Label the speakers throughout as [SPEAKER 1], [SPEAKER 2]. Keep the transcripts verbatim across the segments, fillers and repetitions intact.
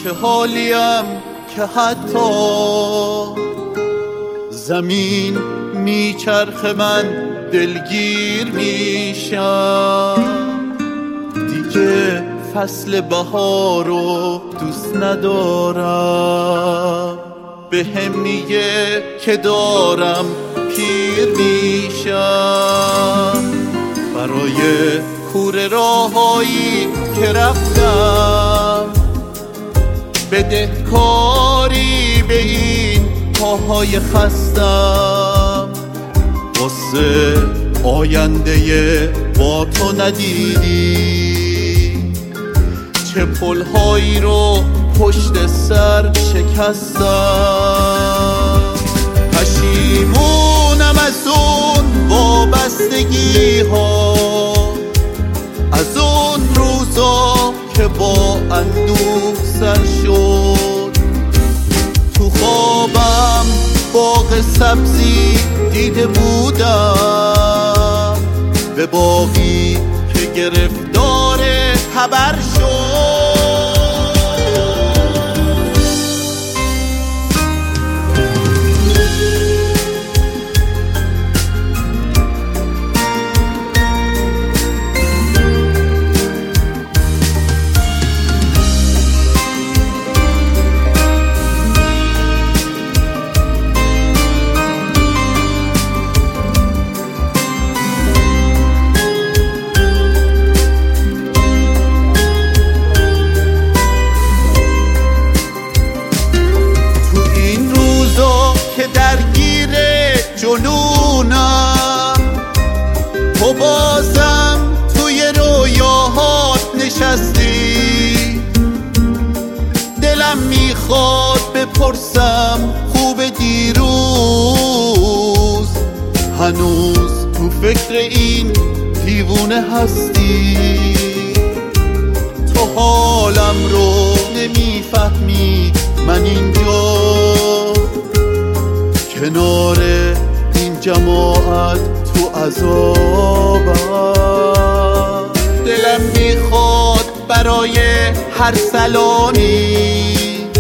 [SPEAKER 1] چه حالیم که حتی زمین میچرخه من دلگیر میشم. دیگه فصل بهارو دوست ندارم، به هم میگه که دارم پیر میشم. برای کوره راهایی که رفتم، بدهکاری به این پاهای خستم. واسه آینده با تو ندیدی چه پلهایی رو پشت سر شکستم. پشیمونم از اون وابستگی ها، از اون روزا که با اندوه سر شد. تو خوابم باغ سبزی دیده بودم، به باغی که گرفتار تبر شد. جنونم تو بازم توی رویاهات نشستی. دلم میخواد بپرسم خوب دیروز، هنوز تو فکر این دیوونه هستی. تو حالم رو نمیفهمی، من اینجا کنار جماعت تو عذابم. دلم میخواد برای هر سلامی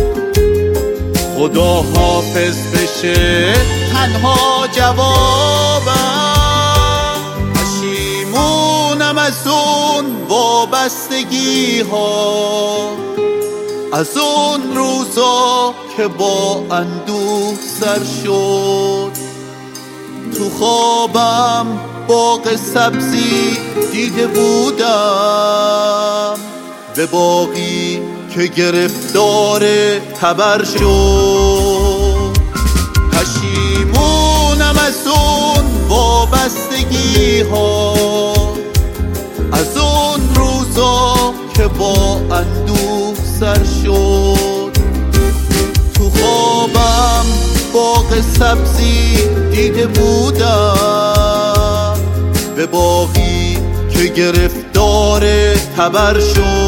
[SPEAKER 1] خدا حافظ بشه تنها جوابم. پشیمونم از اون وابستگی ها، از اون روزا که با اندوه سر شد. تو خوابم باغ سبزی دیده بودم، به باغی که گرفتار تبر شد. پشیمونم از اون وابستگی ها، از اون روزا که با اندوه سر شد. تو خوابم باغ سبزی دیده بودم، به باغی که گرفتار تبر شد.